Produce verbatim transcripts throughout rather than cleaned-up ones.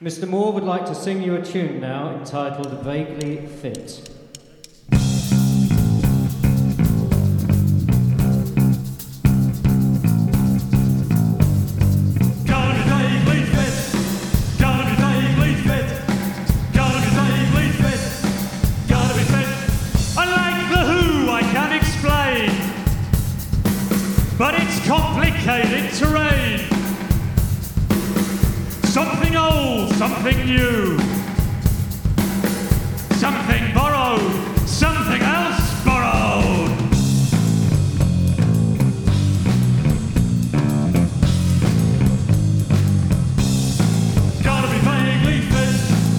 Mister Moore would like to sing you a tune now entitled Vaguely Fit. But it's complicated terrain. Something old, something new. Something borrowed, something else borrowed. Gotta be vaguely fit.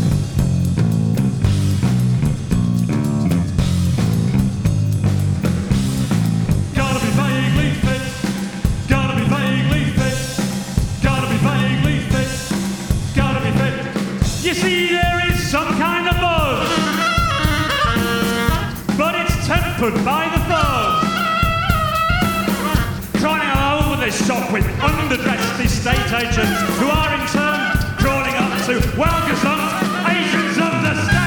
Gotta be vaguely fit. Gotta be vaguely fit. Gotta be vaguely fit. Gotta be fit. You see, there is some kind of buzz, but it's tempered by the fuzz. Crawling all over this shop with underdressed estate agents who are in turn crawling up to well-gazumped agents of the state.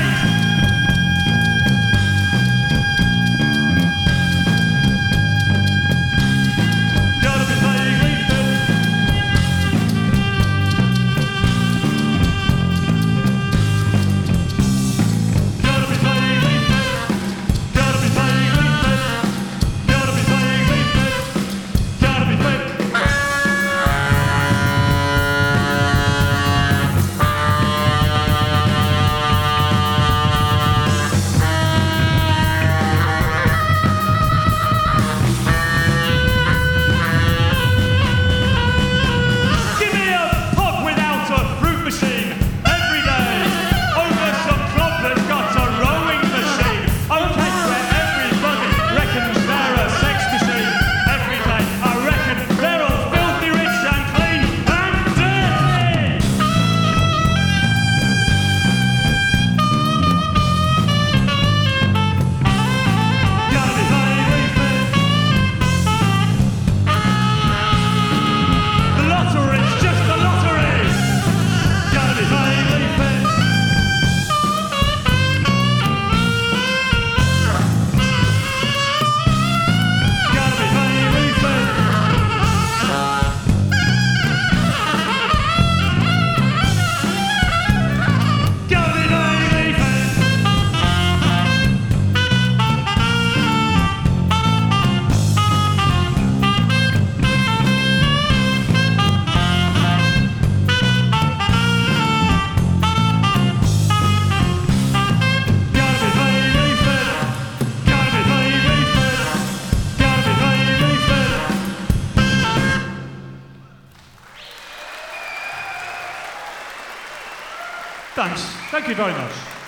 Thanks. Thank you very much.